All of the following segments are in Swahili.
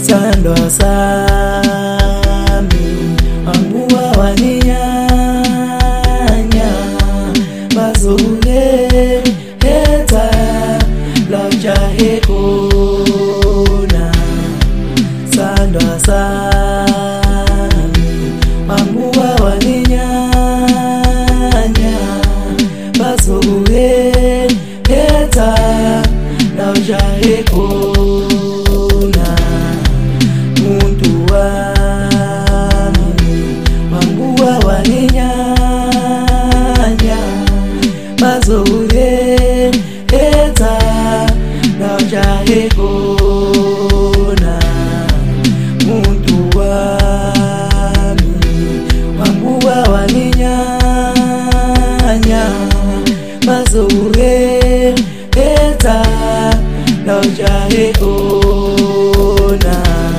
Sandwa sami Anguwa waninyanya Bazule heta Lauja hekona Sandwa sami Anguwa waninyanya Bazule heta Lauja hekona Muntu wami Manguwa waninyanya Bazule heta Lauja hekona Muntu wami Manguwa waninyanya Bazule heta Lauja hekona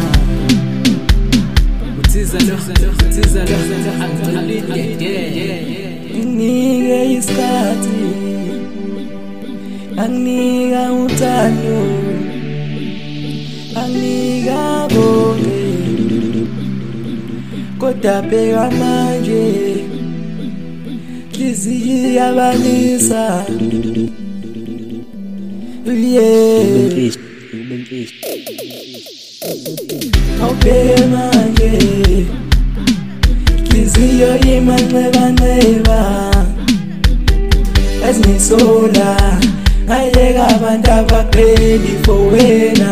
Nginika isikhathi Anginika uthando Anginika bonke Kodwa bheka manje Inhliziyo iyabalisa Awubheke manje Inhliziyo imanxeba Ezingisola Ayeka abantu abaqheli for wena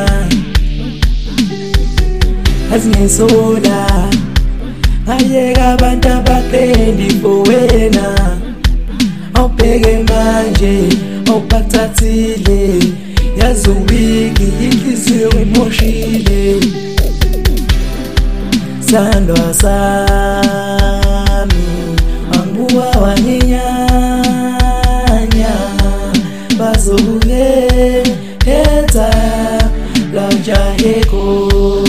Ezingisola Ayeka abantu abaqheli for wena Awubheke manje awuphathathile Yazi uwiki inhliziyo imoshile Sandwa sami Anguwa waninyanya Bazule heta Lauja hekona